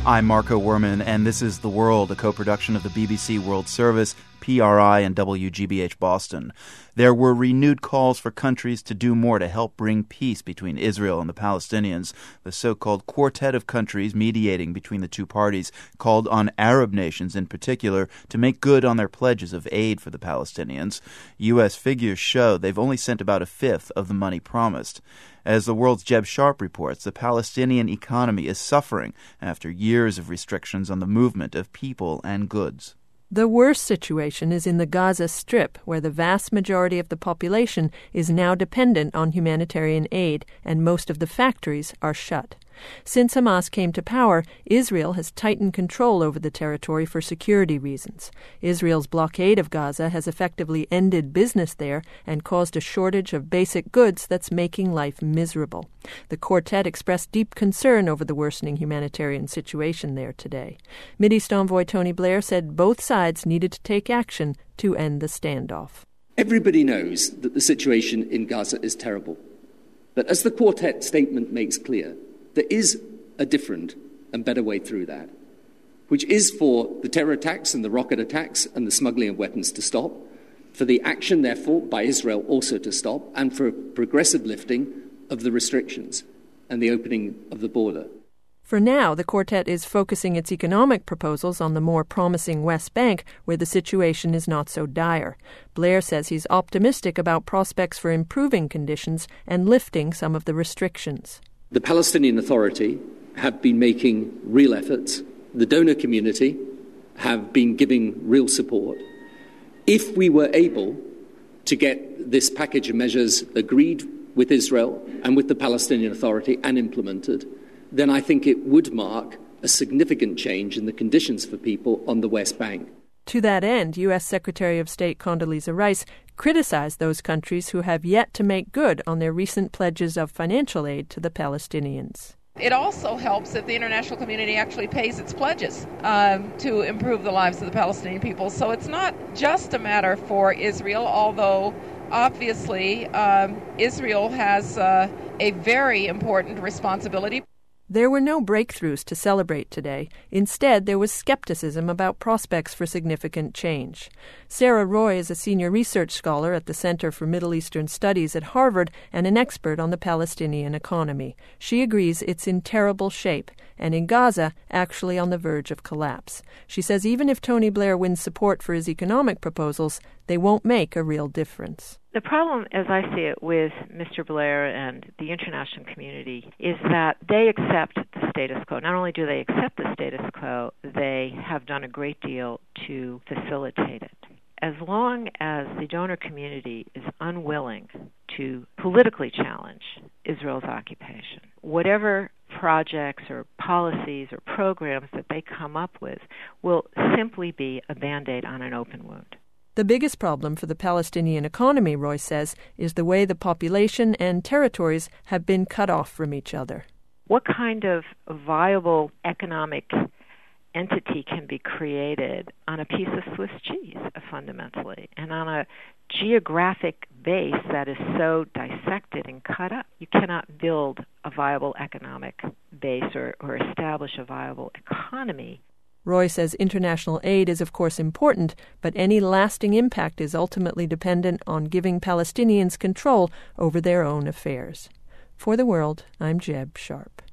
I'm Marco Werman, and this is The World, a co-production of the BBC World Service, PRI, and WGBH Boston. There were renewed calls for countries to do more to help bring peace between Israel and the Palestinians. The so-called quartet of countries mediating between the two parties called on Arab nations in particular to make good on their pledges of aid for the Palestinians. U.S. figures show they've only sent about a fifth of the money promised. As The World's Jeb Sharp reports, the Palestinian economy is suffering after years of restrictions on the movement of people and goods. The worst situation is in the Gaza Strip, where the vast majority of the population is now dependent on humanitarian aid, and most of the factories are shut. Since Hamas came to power, Israel has tightened control over the territory for security reasons. Israel's blockade of Gaza has effectively ended business there and caused a shortage of basic goods that's making life miserable. The quartet expressed deep concern over the worsening humanitarian situation there today. Mideast envoy Tony Blair said both sides needed to take action to end the standoff. Everybody knows that the situation in Gaza is terrible. But as the quartet statement makes clear, there is a different and better way through that, which is for the terror attacks and the rocket attacks and the smuggling of weapons to stop, for the action, therefore, by Israel also to stop, and for progressive lifting of the restrictions and the opening of the border. For now, the quartet is focusing its economic proposals on the more promising West Bank, where the situation is not so dire. Blair says he's optimistic about prospects for improving conditions and lifting some of the restrictions. The Palestinian Authority have been making real efforts. The donor community have been giving real support. If we were able to get this package of measures agreed with Israel and with the Palestinian Authority and implemented, then I think it would mark a significant change in the conditions for people on the West Bank. To that end, U.S. Secretary of State Condoleezza Rice criticized those countries who have yet to make good on their recent pledges of financial aid to the Palestinians. It also helps if the international community actually pays its pledges to improve the lives of the Palestinian people. So it's not just a matter for Israel, although obviously Israel has a very important responsibility. There were no breakthroughs to celebrate today. Instead, there was skepticism about prospects for significant change. Sarah Roy is a senior research scholar at the Center for Middle Eastern Studies at Harvard and an expert on the Palestinian economy. She agrees it's in terrible shape, and in Gaza, actually on the verge of collapse. She says even if Tony Blair wins support for his economic proposals, they won't make a real difference. The problem, as I see it, with Mr. Blair and the international community is that they accept the status quo. Not only do they accept the status quo, they have done a great deal to facilitate it. As long as the donor community is unwilling to politically challenge Israel's occupation, whatever projects or policies or programs that they come up with will simply be a Band-Aid on an open wound. The biggest problem for the Palestinian economy, Roy says, is the way the population and territories have been cut off from each other. What kind of viable economic entity can be created on a piece of Swiss cheese, fundamentally, and on a geographic base that is so dissected and cut up? You cannot build a viable economic base or establish a viable economy. Roy says international aid is, of course, important, but any lasting impact is ultimately dependent on giving Palestinians control over their own affairs. For The World, I'm Jeb Sharp.